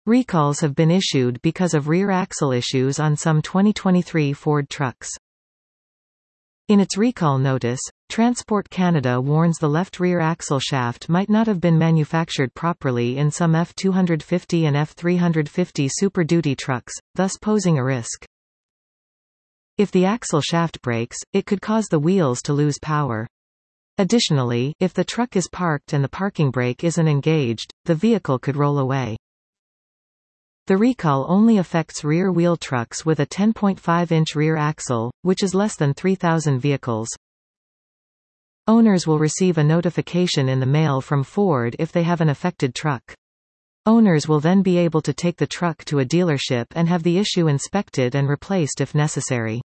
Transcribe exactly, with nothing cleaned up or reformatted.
Recalls have been issued because of rear axle issues on some twenty twenty-three Ford trucks. In its recall notice, Transport Canada warns the left rear axle shaft might not have been manufactured properly in some F two fifty and F three fifty Super Duty trucks, thus posing a risk. If the axle shaft breaks, it could cause the wheels to lose power. Additionally, if the truck is parked and the parking brake isn't engaged, the vehicle could roll away. The recall only affects rear-wheel trucks with a ten point five inch rear axle, which is less than three thousand vehicles. Owners will receive a notification in the mail from Ford if they have an affected truck. Owners will then be able to take the truck to a dealership and have the issue inspected and replaced if necessary.